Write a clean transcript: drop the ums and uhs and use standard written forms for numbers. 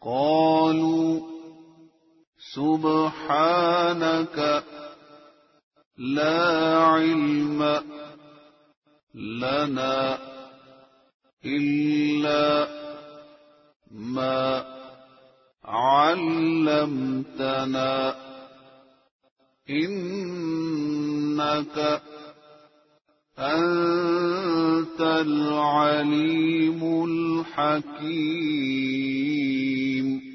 قالوا سبحانك لا علم لنا إلا ما علمتنا إنك أنت العليم الحكيم.